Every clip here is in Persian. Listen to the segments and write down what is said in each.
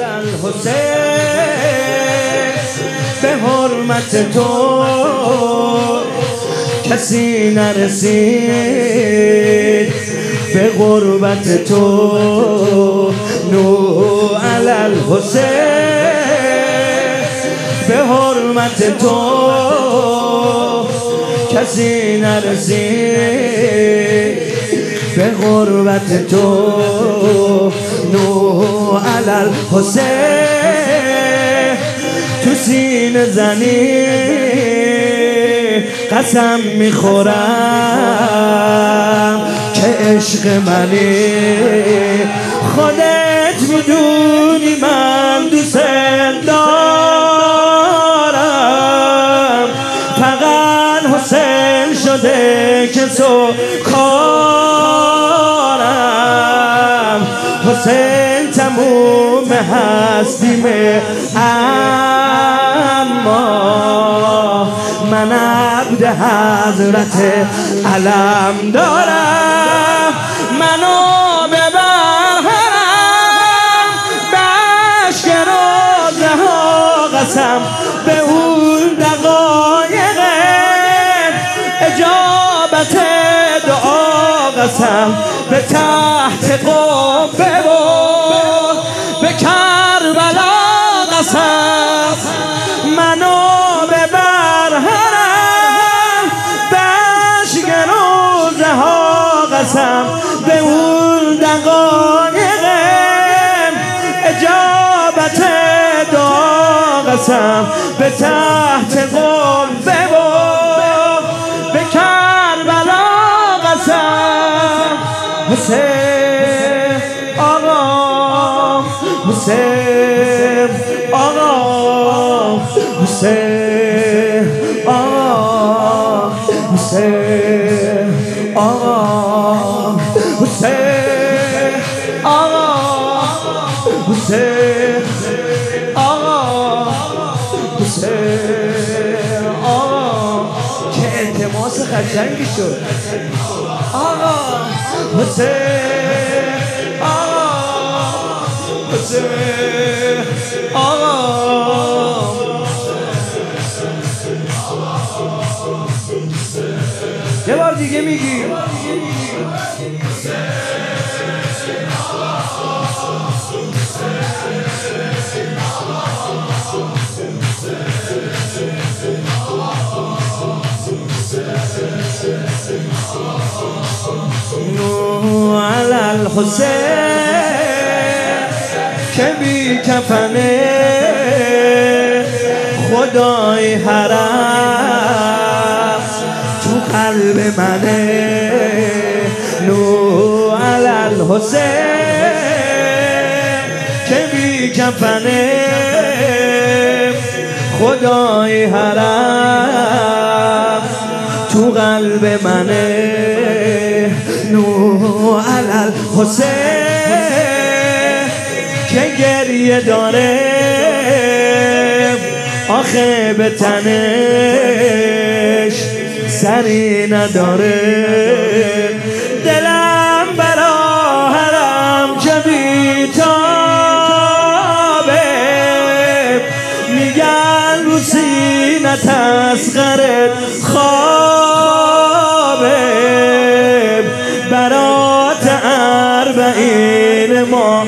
الحسین به حرمت تو کسی نرسید به غربت تو نوح علی الحسین به حرمت تو کسی نرسید به غربت تو نوح علی الحسین تو سینه زنی قسم میخورم که عشق منی خودت میدونی من دوست دارم فقط حسین شده که کارم حسین تموم هستیمه اما من عبد حضرت علم دارم منو ببرم بشک روزه ها قسم به اون دقایق اجابت دعا قسم به تحت قبه و به کربلا قسم منو به اون دقایق اجابت دعا قسم به تحت قبه و به کربلا قسم حسین آقا حسین آقا حسین آقا حسین آقا حسین آقا حسین آقا حسین آقا که التماس قشنگی شد آقا حسین آقا حسین آقا یه بار دیگه میگی نوح علی الحسین که بی کفنه خدای حرم تو قلب منه نوح علی الحسین که بی کفنه خدای حرم تو قلب منه نوح علی الحسین که گریه داره آخه به تنش سری نداره دلم برا حرم که بیتابه میگن رو سینت اصغرت خوابه برات اربعین ما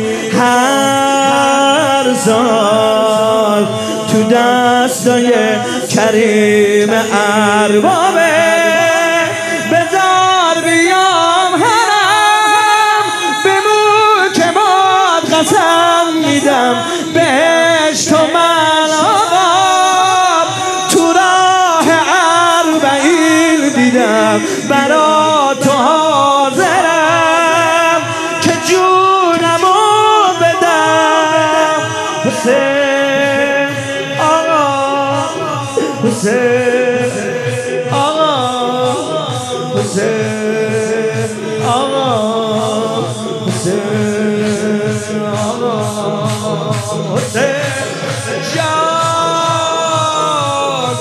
هر سال تو دستای کریم اربابه بذار بیام حرم بمون که باد قسم میدم بهش تو من آقا تو راه اربعین دیدم برا تو حاضرم که جونمو بدم حسین آقا حسین آقا حسین آقا حسین آقا حسین جان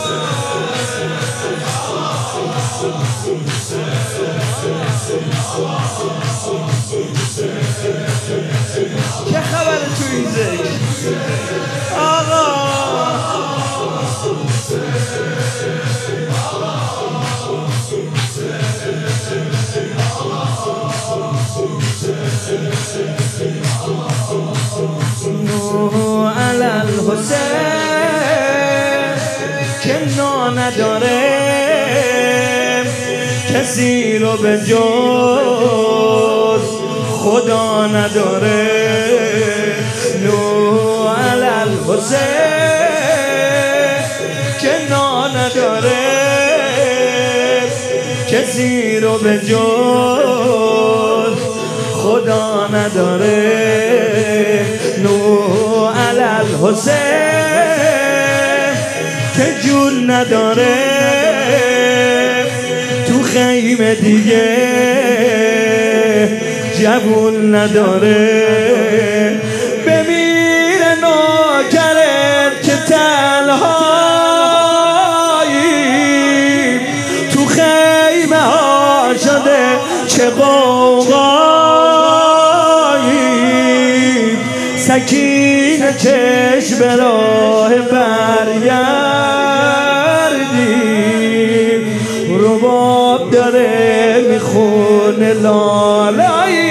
چه خبره توی علی الحسین که نداره کسی رو به جز خدا نداره. نو علی الحسین که نداره کسی رو به جز خدا نداره. نو علی الحسین که جون نداره تو خیمه دیگه جوون نداره. بمیره نوکرت که تنهایی تو خیمه ها شده چه غوغایی. سکینه چشم به راه برگردیم رباب داره میخونه لالایی.